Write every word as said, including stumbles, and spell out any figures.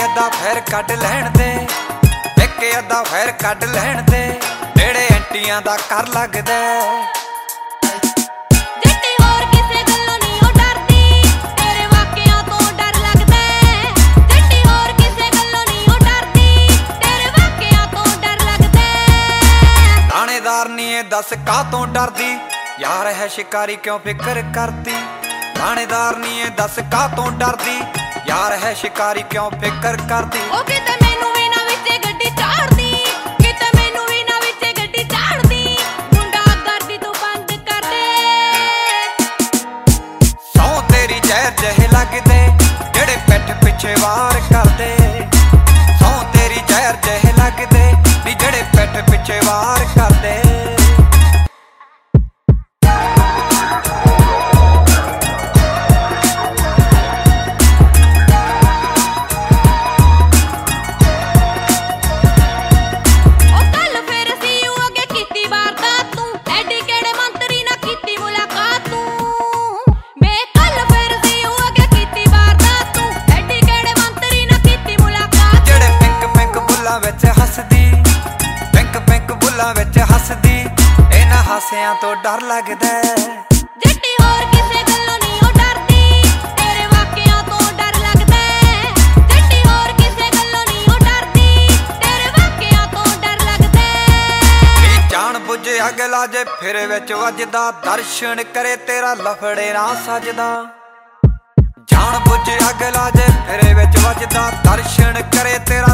अद्धा fair cut लैण दे, एक अद्धा फैर कट लैण दे, नेड़े एंटियां दा कर लगदा। जट्टी होर किसे गल्लों नहीं ओ डरदी, तेरे वाकियां तो डर लगदा। जट्टी होर किसे गल्लों नहीं ओ डरदी, तेरे वाकियां तो डर लगदा। थानेदार नी ए दस कातों डरदी, यार है शिकारी क्यों फिक्र करती। थानेदार नी ए दस कातों डरदी, यार है शिकारी क्यों फिक्र करती। ओ किते मैनू भी ना विचे गड्डी चाड़दी, किते मैनू भी ना विचे गड्डी चाड़दी। मुंडा गर्दी तू बंद कर दे। सौ तेरी जहर जहे लगदे, जेड़े पिठ पिछे वार करदे। सौ तेरी जहर जहे लगदे, नी जेड़े पिठ पिछे वार करदे। हसदी इन्हां हासियां तो डर लगदा। जट्टी होर किसे गल्लों नहीं ओ डरदी, तेरे वाकियां तो डर लगदा। जट्टी होर किसे गल्लों नहीं ओ डरदी, तेरे वाकियां तो डर लगदा। जान बुझ अगला जे फिर विच वजदा, दर्शन करे तेरा लफड़े ना सजदा। जान बुझ अगला जे फिर विच वजदा, दर्शन करे तेरा